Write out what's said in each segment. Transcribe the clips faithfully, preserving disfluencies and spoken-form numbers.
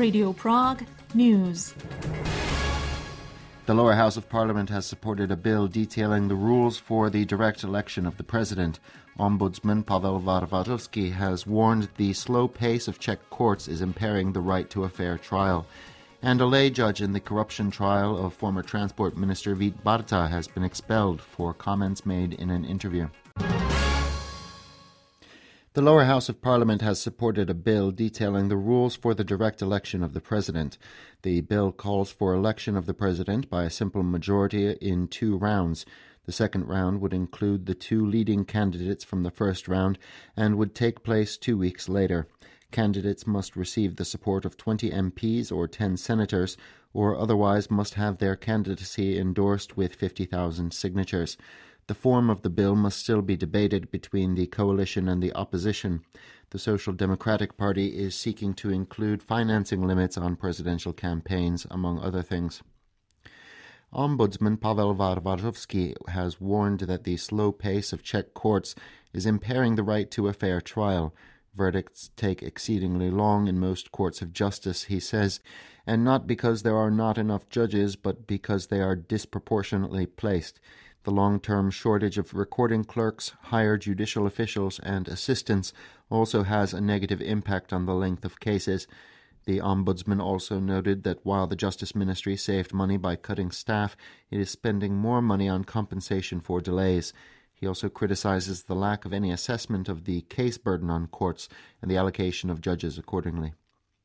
Radio Prague News. The lower house of parliament has supported a bill detailing the rules for the direct election of the president. Ombudsman Pavel Varvatovsky has warned the slow pace of Czech courts is impairing the right to a fair trial. And a lay judge in the corruption trial of former Transport Minister Vít Barta has been expelled for comments made in an interview. The lower house of parliament has supported a bill detailing the rules for the direct election of the president. The bill calls for election of the president by a simple majority in two rounds. The second round would include the two leading candidates from the first round and would take place two weeks later. Candidates must receive the support of twenty M Ps or ten senators, or otherwise must have their candidacy endorsed with fifty thousand signatures. The form of the bill must still be debated between the coalition and the opposition. The Social Democratic Party is seeking to include financing limits on presidential campaigns, among other things. Ombudsman Pavel Varvatovsky has warned that the slow pace of Czech courts is impairing the right to a fair trial. Verdicts take exceedingly long in most courts of justice, he says, and not because there are not enough judges, but because they are disproportionately placed. The long-term shortage of recording clerks, hired judicial officials, and assistants also has a negative impact on the length of cases. The Ombudsman also noted that while the Justice Ministry saved money by cutting staff, it is spending more money on compensation for delays. He also criticizes the lack of any assessment of the case burden on courts and the allocation of judges accordingly.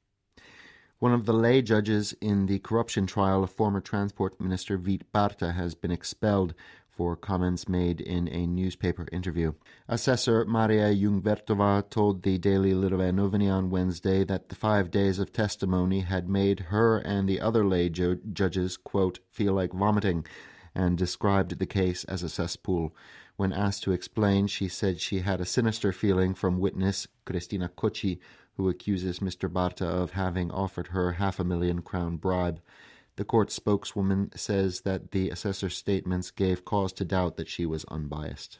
One of the lay judges in the corruption trial of former Transport Minister Vít Barta has been expelled for comments made in a newspaper interview. Assessor Maria Jungvertova told the Daily Lidové Noviny on Wednesday that the five days of testimony had made her and the other lay ju- judges, quote, feel like vomiting, and described the case as a cesspool. When asked to explain, she said she had a sinister feeling from witness Kristina Kochi, who accuses Mister Barta of having offered her half a million crown bribe. The court spokeswoman says that the assessor's statements gave cause to doubt that she was unbiased.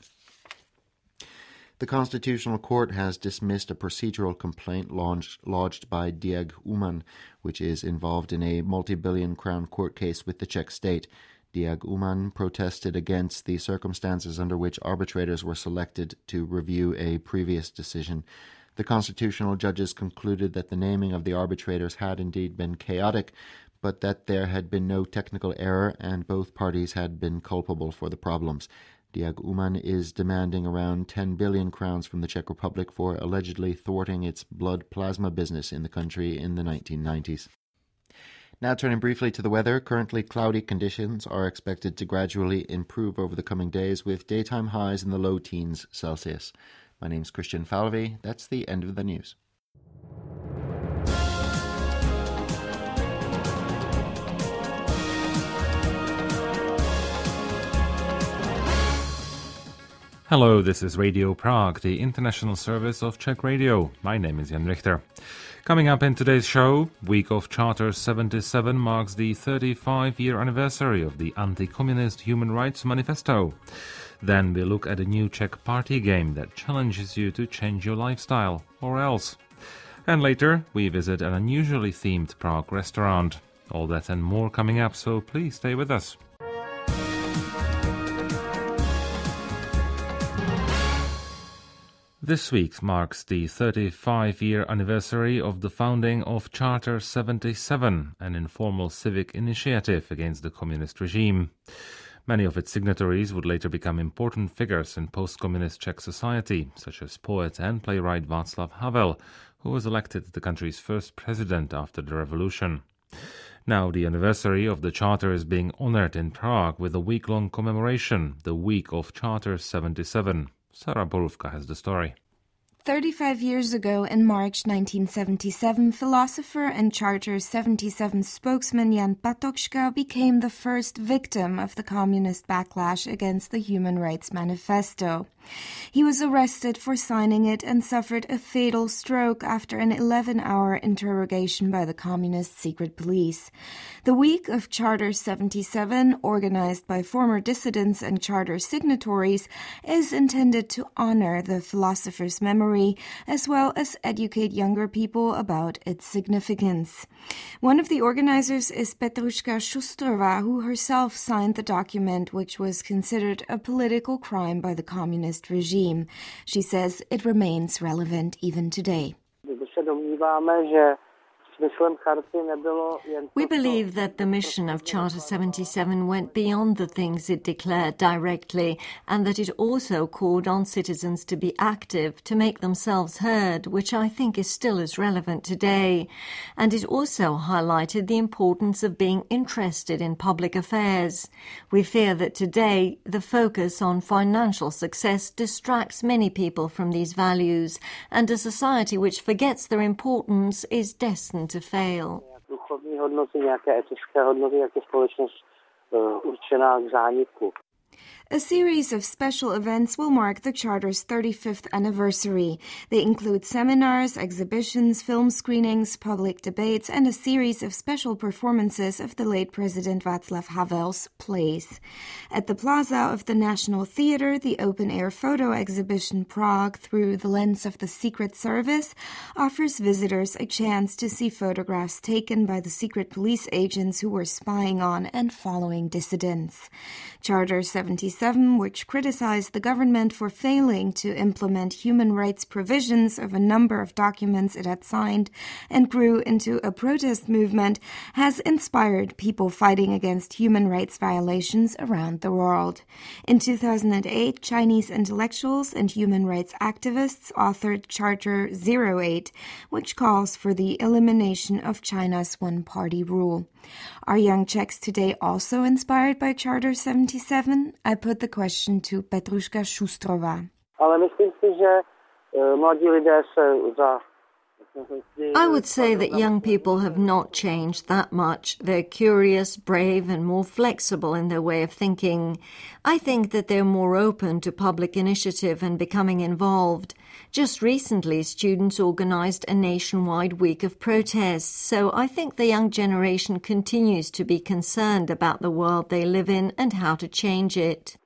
The Constitutional Court has dismissed a procedural complaint lodged, lodged by Diag Uman, which is involved in a multi-billion crown court case with the Czech state. Diag Uman protested against the circumstances under which arbitrators were selected to review a previous decision. The constitutional judges concluded that the naming of the arbitrators had indeed been chaotic, but that there had been no technical error and both parties had been culpable for the problems. Diag Uman is demanding around ten billion crowns from the Czech Republic for allegedly thwarting its blood plasma business in the country in the nineteen nineties. Now turning briefly to the weather, currently cloudy conditions are expected to gradually improve over the coming days with daytime highs in the low teens Celsius. My name's Christian Falvey. That's the end of the news. Hello, this is Radio Prague, the international service of Czech Radio. My name is Jan Richter. Coming up in today's show, Week of Charter seventy-seven marks the thirty-five-year anniversary of the Anti-Communist Human Rights Manifesto. Then we look at a new Czech party game that challenges you to change your lifestyle, or else. And later, we visit an unusually themed Prague restaurant. All that and more coming up, so please stay with us. This week marks the thirty-five-year anniversary of the founding of Charter seventy-seven, an informal civic initiative against the communist regime. Many of its signatories would later become important figures in post-communist Czech society, such as poet and playwright Václav Havel, who was elected the country's first president after the revolution. Now the anniversary of the Charter is being honored in Prague with a week-long commemoration, the Week of Charter seventy-seven. Sarah Borówka has the story. Thirty-five years ago, in March nineteen seventy-seven, philosopher and Charter seventy-seven spokesman Jan Patočka became the first victim of the communist backlash against the Human Rights Manifesto. He was arrested for signing it and suffered a fatal stroke after an eleven-hour interrogation by the Communist secret police. The Week of Charter seventy-seven, organized by former dissidents and charter signatories, is intended to honor the philosopher's memory as well as educate younger people about its significance. One of the organizers is Petruška Šustrova, who herself signed the document, which was considered a political crime by the communist regime. She says it remains relevant even today. We believe that the mission of Charter seventy-seven went beyond the things it declared directly, and that it also called on citizens to be active, to make themselves heard, which I think is still as relevant today. And it also highlighted the importance of being interested in public affairs. We fear that today the focus on financial success distracts many people from these values, and a society which forgets their importance is destined to fail. A series of special events will mark the Charter's thirty-fifth anniversary. They include seminars, exhibitions, film screenings, public debates, and a series of special performances of the late President Václav Havel's plays. At the Plaza of the National Theatre, the open-air photo exhibition Prague Through the Lens of the Secret Service offers visitors a chance to see photographs taken by the secret police agents who were spying on and following dissidents. Charter seventy-seven, which criticized the government for failing to implement human rights provisions of a number of documents it had signed and grew into a protest movement, has inspired people fighting against human rights violations around the world. In two thousand eight, Chinese intellectuals and human rights activists authored Charter zero eight, which calls for the elimination of China's one-party rule. Are young Czechs today also inspired by Charter seventy-seven? I put the question to Petruška Šustrova. I would say that young people have not changed that much. They're curious, brave, and more flexible in their way of thinking. I think that they're more open to public initiative and becoming involved. Just recently, students organized a nationwide week of protests, so I think the young generation continues to be concerned about the world they live in and how to change it.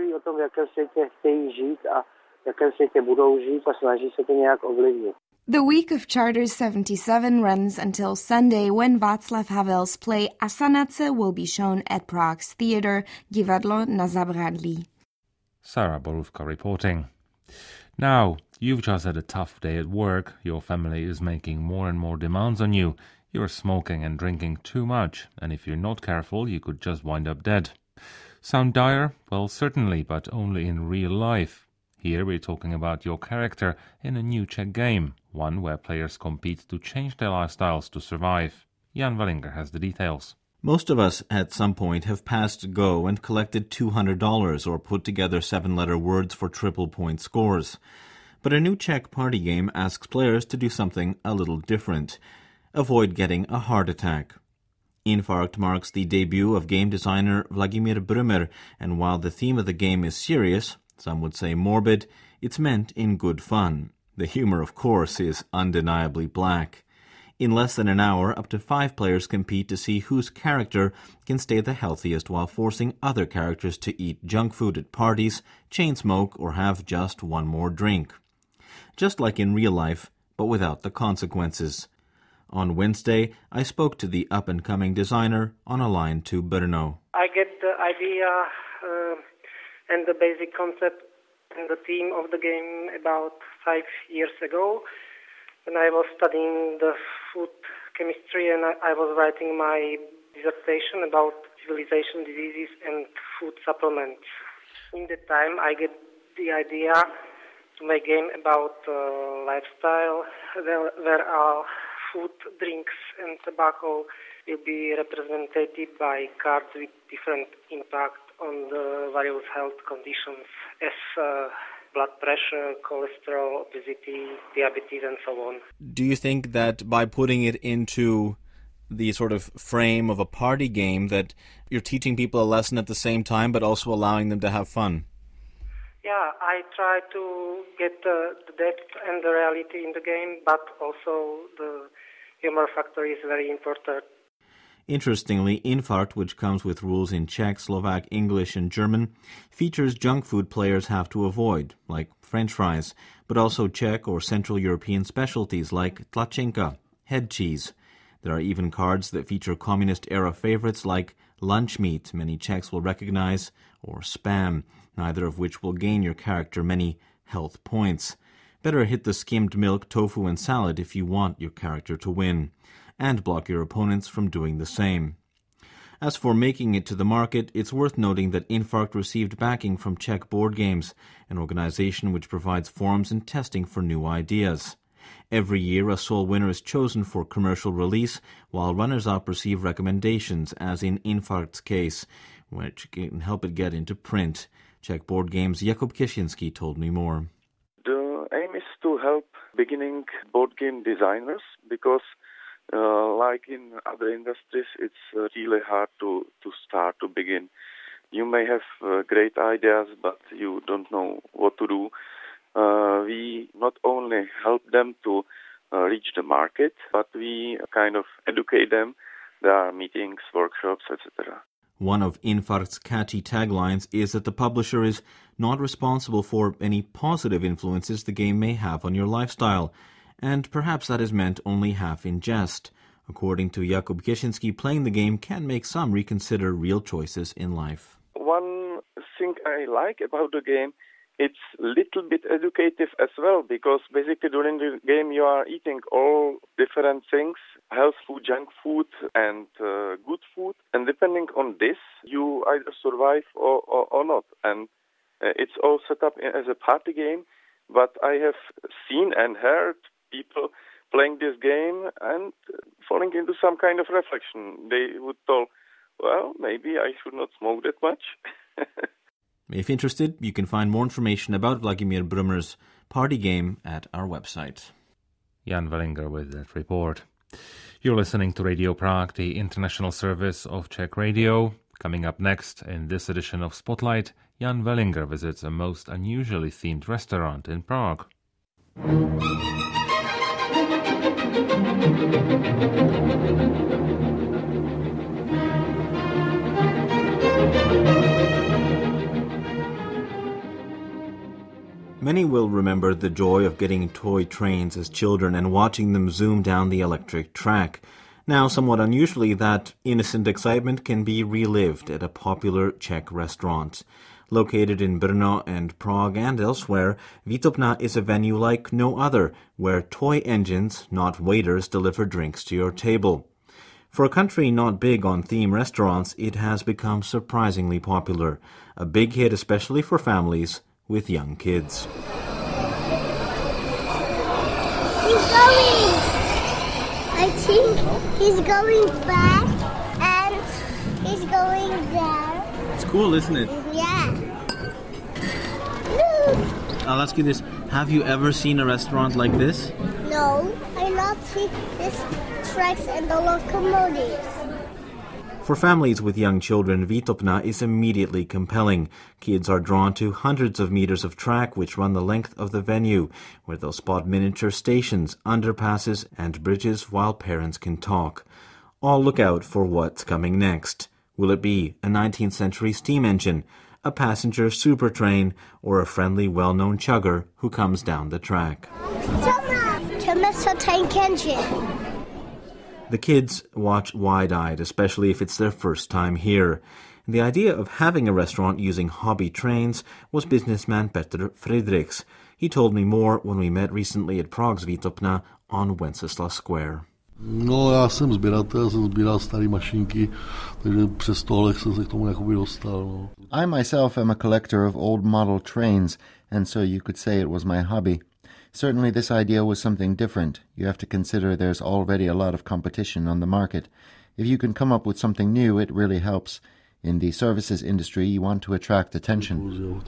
The Week of Charter seventy-seven runs until Sunday, when Václav Havel's play Asanace will be shown at Prague's theatre Divadlo na Zábradlí. Sarah Borówka reporting. Now, you've just had a tough day at work. Your family is making more and more demands on you. You're smoking and drinking too much, and if you're not careful, you could just wind up dead. Sound dire? Well, certainly, but only in real life. Here we're talking about your character in a new Czech game, one where players compete to change their lifestyles to survive. Jan Wellinger has the details. Most of us at some point have passed Go and collected two hundred dollars or put together seven-letter words for triple-point scores. But a new Czech party game asks players to do something a little different. Avoid getting a heart attack. Infarct marks the debut of game designer Vladimír Brummer, and while the theme of the game is serious, some would say morbid, it's meant in good fun. The humor, of course, is undeniably black. In less than an hour, up to five players compete to see whose character can stay the healthiest while forcing other characters to eat junk food at parties, chain smoke, or have just one more drink. Just like in real life, but without the consequences. On Wednesday, I spoke to the up-and-coming designer on a line to Brno. I get the idea uh, and the basic concept and the theme of the game about five years ago, when I was studying the food chemistry and I, I was writing my dissertation about civilization diseases and food supplements. In that time, I get the idea to make a game about uh, lifestyle, where, where our food, drinks and tobacco will be represented by cards with different impact on the various health conditions as uh, blood pressure, cholesterol, obesity, diabetes, and so on. Do you think that by putting it into the sort of frame of a party game that you're teaching people a lesson at the same time but also allowing them to have fun? Yeah, I try to get uh, the depth and the reality in the game, but also the humor factor is very important. Interestingly, Infarkt, which comes with rules in Czech, Slovak, English, and German, features junk food players have to avoid, like French fries, but also Czech or Central European specialties like tlačenka, head cheese. There are even cards that feature communist-era favorites like lunch meat, many Czechs will recognize, or spam, neither of which will gain your character many health points. Better hit the skimmed milk, tofu, and salad if you want your character to win, and block your opponents from doing the same. As for making it to the market, it's worth noting that Infarkt received backing from Czech Board Games, an organization which provides forums and testing for new ideas. Every year, a sole winner is chosen for commercial release, while runners-up receive recommendations, as in Infarkt's case, which can help it get into print. Czech Board Games' Jakub Kieszynski told me more. The aim is to help beginning board game designers because Uh, like in other industries, it's uh, really hard to, to start, to begin. You may have uh, great ideas, but you don't know what to do. Uh, we not only help them to uh, reach the market, but we kind of educate them. There are meetings, workshops, et cetera. One of Infarkt's catchy taglines is that the publisher is not responsible for any positive influences the game may have on your lifestyle. And perhaps that is meant only half in jest. According to Jakub Kieszynski, playing the game can make some reconsider real choices in life. One thing I like about the game, it's a little bit educative as well, because basically during the game you are eating all different things, health food, junk food, and uh, good food. And depending on this, you either survive or, or, or not. And uh, it's all set up as a party game, but I have seen and heard people playing this game and falling into some kind of reflection. They would tell, well, maybe I should not smoke that much. If interested, you can find more information about Vladimir Brummer's party game at our website. Jan Wellinger with that report. You're listening to Radio Prague, the international service of Czech radio. Coming up next in this edition of Spotlight, Jan Wellinger visits a most unusually themed restaurant in Prague. Many will remember the joy of getting toy trains as children and watching them zoom down the electric track. Now, somewhat unusually, that innocent excitement can be relived at a popular Czech restaurant. Located in Brno and Prague and elsewhere, Výtopna is a venue like no other, where toy engines, not waiters, deliver drinks to your table. For a country not big on theme restaurants, it has become surprisingly popular, a big hit especially for families with young kids. He's going! I think he's going back and he's going there. It's cool, isn't it? Yeah. I'll ask you this. Have you ever seen a restaurant like this? No, I not see these tracks and the locomotives. For families with young children, Výtopna is immediately compelling. Kids are drawn to hundreds of meters of track which run the length of the venue, where they'll spot miniature stations, underpasses, and bridges while parents can talk. All look out for what's coming next. Will it be a nineteenth century steam engine, a passenger super train, or a friendly, well-known chugger who comes down the track? Thomas, a tank engine. The kids watch wide-eyed, especially if it's their first time here. And the idea of having a restaurant using hobby trains was businessman Petr Friedrichs. He told me more when we met recently at Prague's Výtopna on Wenceslas Square. No, já jsem sběratel, jsem sbíral staré mašinky, takže přes tohle jsem se k tomu jakoby dostal. No. I myself am a collector of old model trains, and so you could say it was my hobby. Certainly this idea was something different. You have to consider there's already a lot of competition on the market. If you can come up with something new, it really helps. In the services industry, you want to attract attention.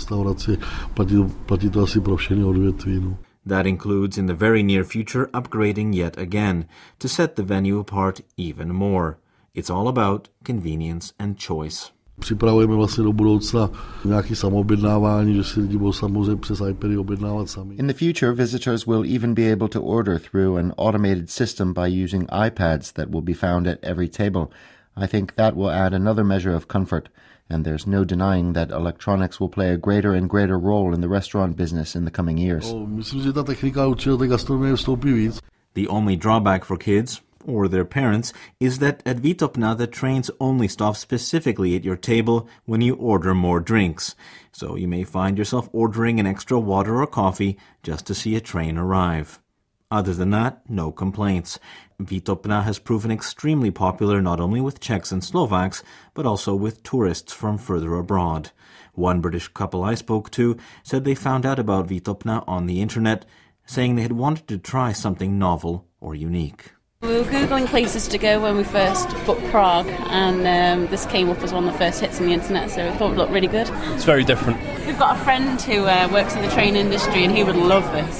That includes, in the very near future, upgrading yet again, to set the venue apart even more. It's all about convenience and choice. Připravujeme vlastně do budoucna nějaké samoobjednávání, že si lidi budou samozřejmě přes iPady objednávat sami. In the future, visitors will even be able to order through an automated system by using iPads that will be found at every table. I think that will add another measure of comfort, and there's no denying that electronics will play a greater and greater role in the restaurant business in the coming years. No, myslím, že ta technika určitě do té gastronomie vstoupí víc. The only drawback for kids, or their parents, is that at Vitopna the trains only stop specifically at your table when you order more drinks. So you may find yourself ordering an extra water or coffee just to see a train arrive. Other than that, no complaints. Vitopna has proven extremely popular not only with Czechs and Slovaks, but also with tourists from further abroad. One British couple I spoke to said they found out about Vitopna on the internet, saying they had wanted to try something novel or unique. We were Googling places to go when we first booked Prague, and um, this came up as one of the first hits on the internet, so we thought it looked really good. It's very different. We've got a friend who uh, works in the train industry, and he would love this.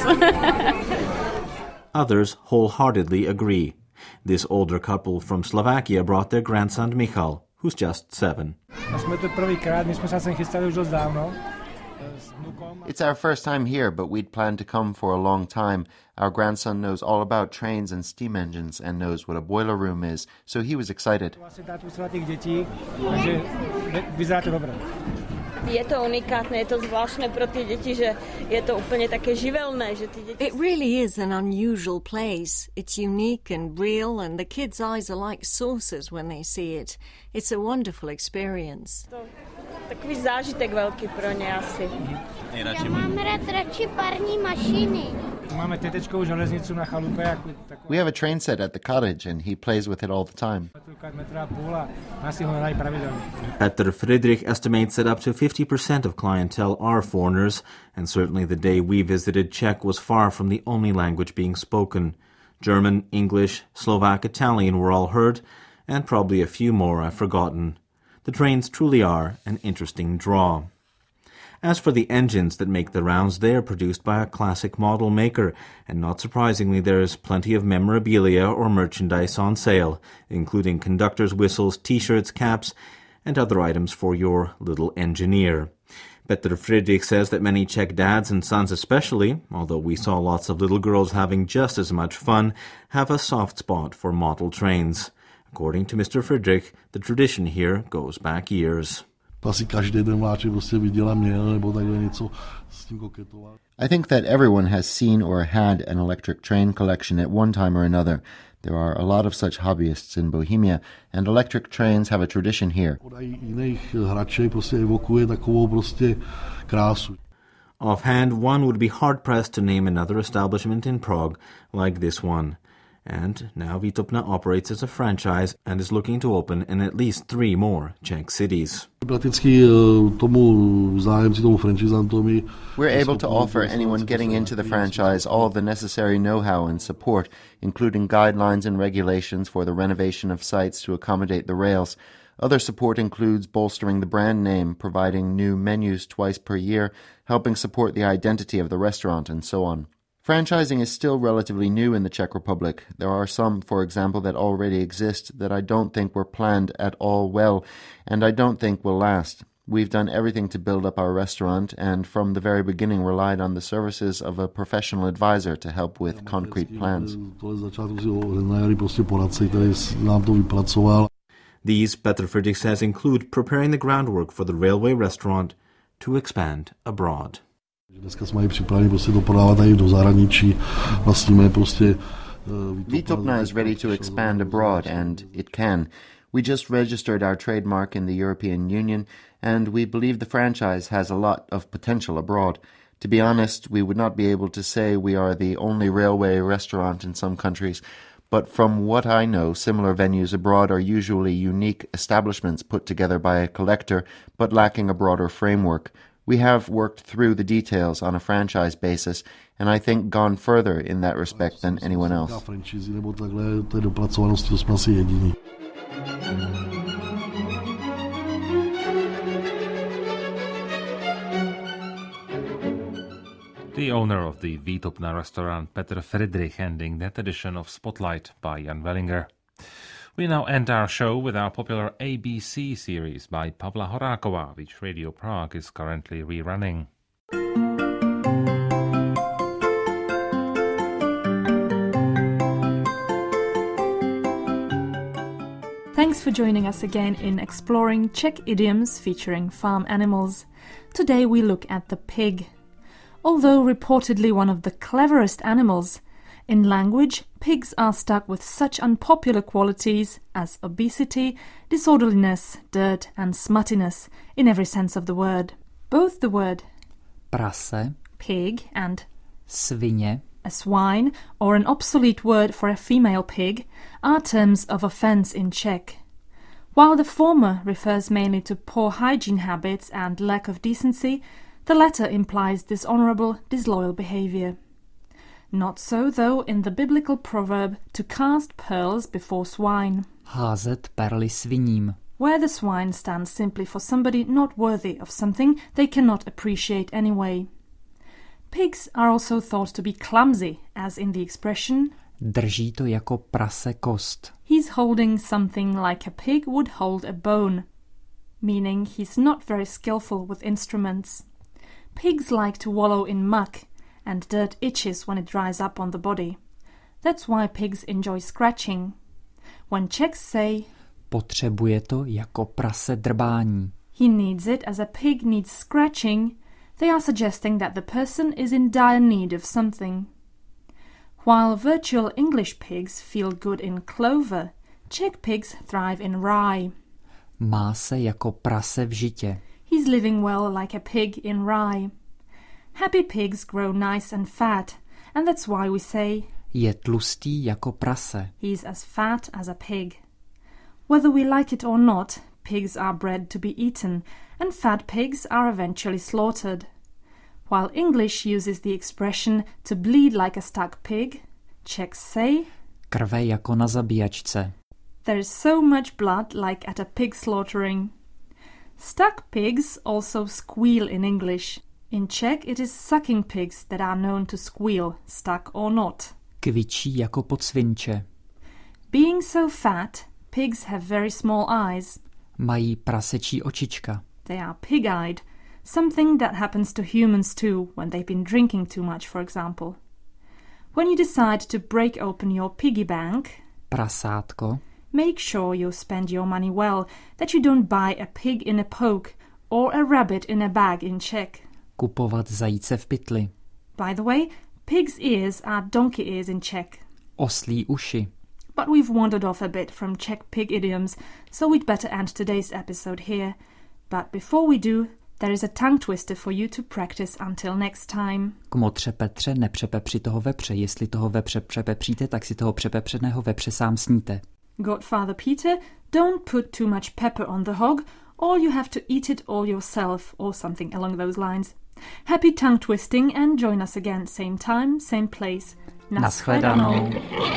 Others wholeheartedly agree. This older couple from Slovakia brought their grandson Michal, who's just seven. It's our first time here, but we'd planned to come for a long time. Our grandson knows all about trains and steam engines and knows what a boiler room is, so he was excited. It really is an unusual place. It's unique and real, and the kids' eyes are like saucers when they see it. It's a wonderful experience. Takový zážitek velký pro ně asi. Já mám rád radši parní mašiny. Máme tetečkovou železnicu na chalupě. We have a train set at the cottage and he plays with it all the time. Petr Friedrich estimates that up to fifty percent of clientele are foreigners, and certainly the day we visited, Czech was far from the only language being spoken. German, English, Slovak, Italian were all heard, and probably a few more I've forgotten. The trains truly are an interesting draw. As for the engines that make the rounds, they are produced by a classic model maker, and not surprisingly there is plenty of memorabilia or merchandise on sale, including conductors' whistles, t-shirts, caps, and other items for your little engineer. Petr Friedrich says that many Czech dads and sons especially, although we saw lots of little girls having just as much fun, have a soft spot for model trains. According to Mister Friedrich, the tradition here goes back years. I think that everyone has seen or had an electric train collection at one time or another. There are a lot of such hobbyists in Bohemia, and electric trains have a tradition here. Offhand, one would be hard-pressed to name another establishment in Prague like this one. And now Vitopna operates as a franchise and is looking to open in at least three more Czech cities. We're able to offer anyone getting into the franchise all the necessary know-how and support, including guidelines and regulations for the renovation of sites to accommodate the rails. Other support includes bolstering the brand name, providing new menus twice per year, helping support the identity of the restaurant, and so on. Franchising is still relatively new in the Czech Republic. There are some, for example, that already exist that I don't think were planned at all well, and I don't think will last. We've done everything to build up our restaurant, and from the very beginning relied on the services of a professional advisor to help with concrete plans. These, Petr Friedrich says, include preparing the groundwork for the railway restaurant to expand abroad. Vitopna is ready to expand abroad, and it can. We just registered our trademark in the European Union, and we believe the franchise has a lot of potential abroad. To be honest, we would not be able to say we are the only railway restaurant in some countries, but from what I know, similar venues abroad are usually unique establishments put together by a collector, but lacking a broader framework. We have worked through the details on a franchise basis, and I think gone further in that respect than anyone else. The owner of the Vitopna restaurant, Petr Friedrich, ending that edition of Spotlight by Jan Wellinger. We now end our show with our popular A B C series by Pavla Horáková, which Radio Prague is currently rerunning. Thanks for joining us again in exploring Czech idioms featuring farm animals. Today we look at the pig. Although reportedly one of the cleverest animals, in language, pigs are stuck with such unpopular qualities as obesity, disorderliness, dirt and smuttiness in every sense of the word. Both the word prase, pig, and svině, a swine, or an obsolete word for a female pig, are terms of offence in Czech. While the former refers mainly to poor hygiene habits and lack of decency, the latter implies dishonourable, disloyal behaviour. Not so, though, in the biblical proverb to cast pearls before swine, házet perly sviním, where the swine stands simply for somebody not worthy of something they cannot appreciate anyway. Pigs are also thought to be clumsy, as in the expression drží to jako prase kost. He's holding something like a pig would hold a bone, meaning he's not very skillful with instruments. Pigs like to wallow in muck, and dirt itches when it dries up on the body. That's why pigs enjoy scratching. When Czechs say potřebuje to jako prase drbání, he needs it as a pig needs scratching, they are suggesting that the person is in dire need of something. While virtual English pigs feel good in clover, Czech pigs thrive in rye. Má se jako prase v žitě. He's living well like a pig in rye. Happy pigs grow nice and fat, and that's why we say je tlustý jako prase. He's as fat as a pig. Whether we like it or not, pigs are bred to be eaten, and fat pigs are eventually slaughtered. While English uses the expression to bleed like a stuck pig, Czechs say krve jako na zabíjačce. There is so much blood like at a pig slaughtering. Stuck pigs also squeal in English. In Czech it is sucking pigs that are known to squeal, stuck or not. Kvičí jako podsvinče. Being so fat, pigs have very small eyes. Mají prasečí očička. They are pig-eyed, something that happens to humans too when they've been drinking too much, for example. When you decide to break open your piggy bank, prasátko, make sure you spend your money well, that you don't buy a pig in a poke or a rabbit in a bag in Czech. Kupovat zajíce v pytli. By the way, pig's ears are donkey ears in Czech. Oslí uši. But we've wandered off a bit from Czech pig idioms, so we'd better end today's episode here. But before we do, there is a tongue twister for you to practice until next time. Kmotře Petře, nepřepepři toho vepře. Jestli toho vepře přepepříte, tak si toho přepepřeného vepře sám sníte. Godfather Peter, don't put too much pepper on the hog, or you have to eat it all yourself, or something along those lines. Happy tongue twisting and join us again, same time, same place. Naschledanou.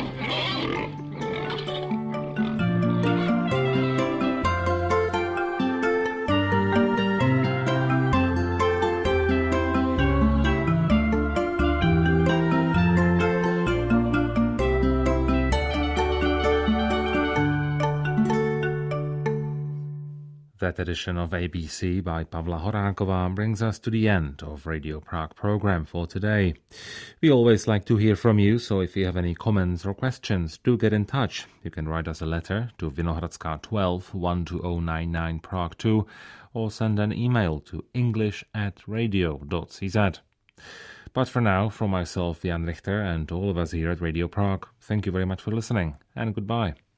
That edition of A B C by Pavla Horáková brings us to the end of Radio Prague program for today. We always like to hear from you, so if you have any comments or questions, do get in touch. You can write us a letter to Vinohradská twelve, one two zero nine nine Prague two, or send an email to english at radio dot c z. But for now, from myself, Jan Richter, and all of us here at Radio Prague, thank you very much for listening, and goodbye.